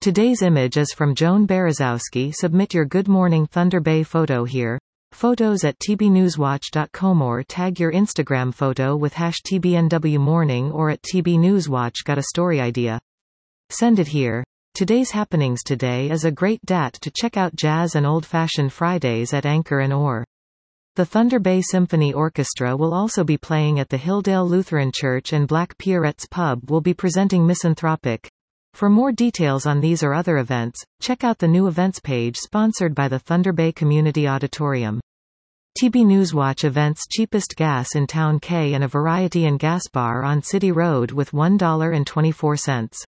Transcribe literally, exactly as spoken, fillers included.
Today's image is from Joan Berezowski. Submit your Good Morning Thunder Bay photo here. Photos at t b newswatch dot com or tag your Instagram photo with hash T B N W morning or at T B Newswatch. Got a story idea? Send it here. Today's happenings. Today is a great dat to check out Jazz and Old Fashioned Fridays at Anchor and Orr. The Thunder Bay Symphony Orchestra will also be playing at the Hilldale Lutheran Church, and Black Pierrett's Pub will be presenting Misanthropic. For more details on these or other events, check out the new events page sponsored by the Thunder Bay Community Auditorium. T B Newswatch events: cheapest gas in Town K and a variety and gas bar on City Road with one dollar and twenty-four cents.